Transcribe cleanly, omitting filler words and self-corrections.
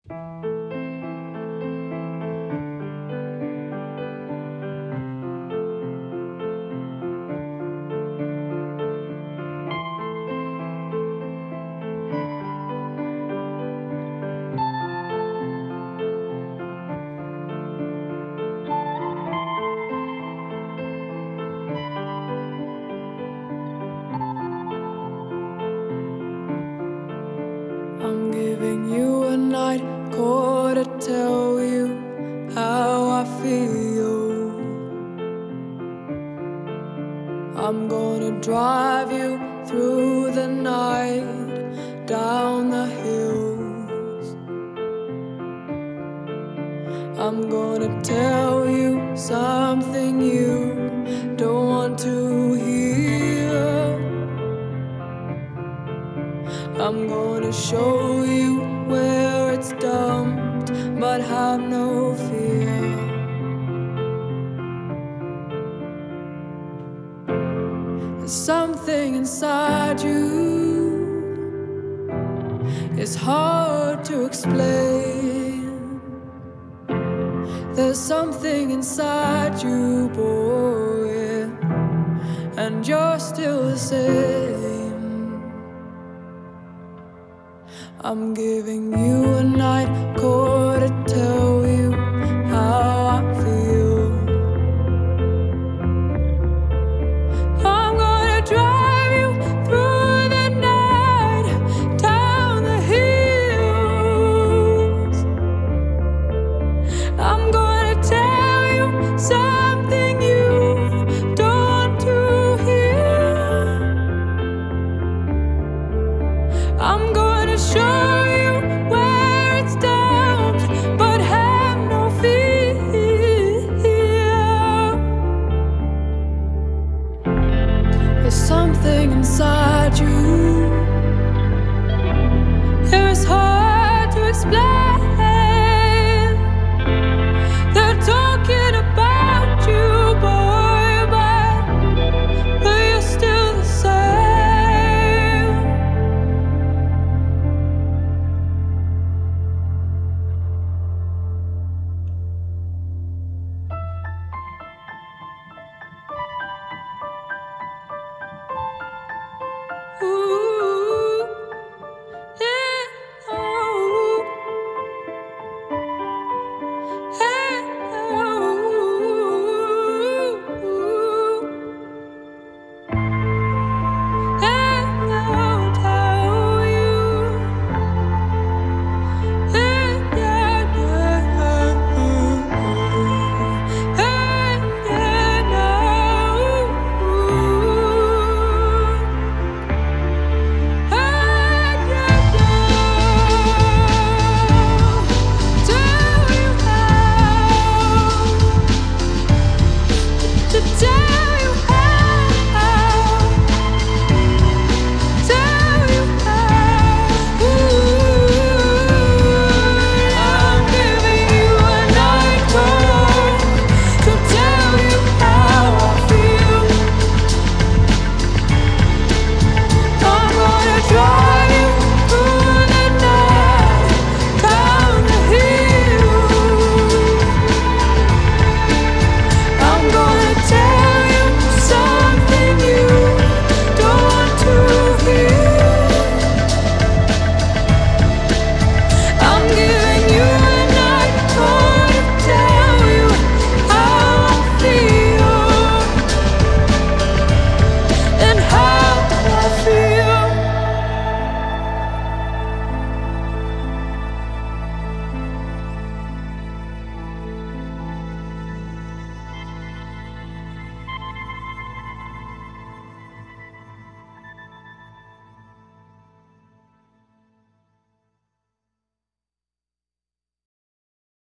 I'm giving you a night call to tell you how I feel. I'm gonna drive you through the night, down the hills. I'm gonna tell you something you don't want to hear. I'm gonna show you where it's dumped, but have no fear. There's something inside you, it's hard to explain. There's something inside you, boy, and you're still the same. I'm giving you